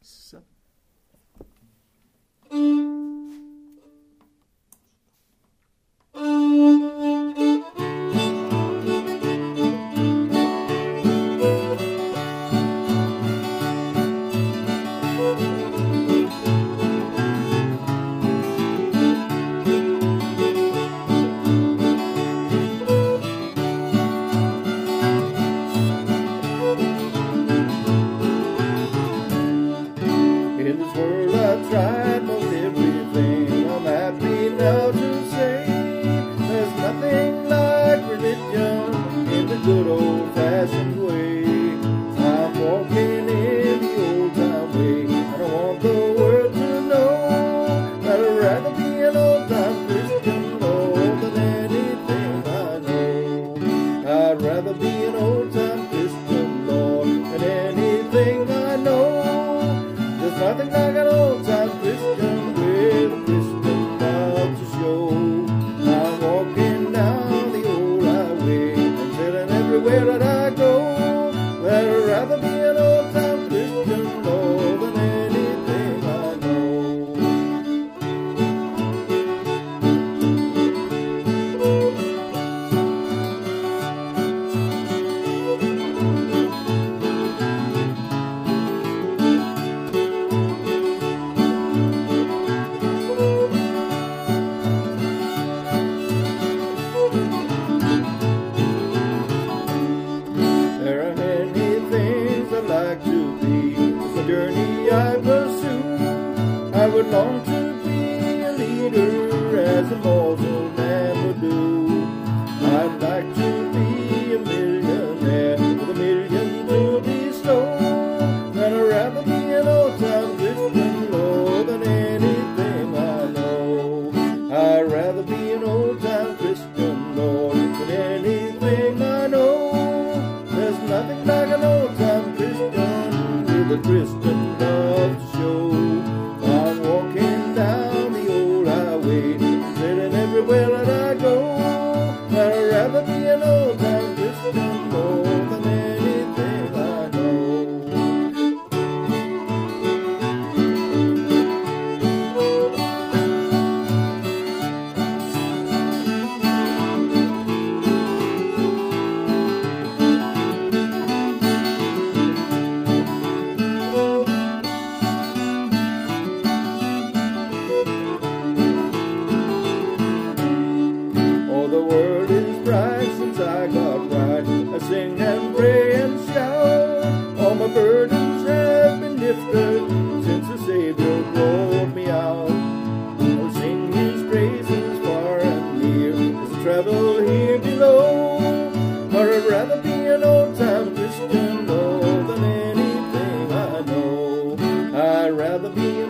In this world I've tried most everything. I'm happy now to say there's nothing like religion in the good old-fashioned way. I'm walking in the old-time way, and I want the world to know that I'd rather be an old-time Christian, Lord, than anything I know. I'd rather be an old-time Christian, Lord, than anything I know. There's nothing like an old-time Christian with a Christian love to show. I'm walking down the old highway and telling everywhere that I go that I'd rather be an old-time Christian, Lord, than anything I know. There are many things I'd like to be. It's a journey I pursue. I would long to be a leader as a mortal man would do. I'd like to be a millionaire with a million to bestow. Then I'd rather be an old-time Christian, Lord, than anything I know. I'd rather be an old-time Christian, Lord, than anything I know. There's nothing like an old-time Christian with a Christian love to show. I'm walking down the old highway, telling everywhere that I go that I'd rather be an old-time Christian more than anything I know. Oh, the world is bright since I got right. I sing and pray and shout. All my burdens have been lifted since the Savior brought me out. I'll sing His praises far and near as I travel here below. For I'd rather be an old-time Christian, Lord, than anything I know. I'd rather be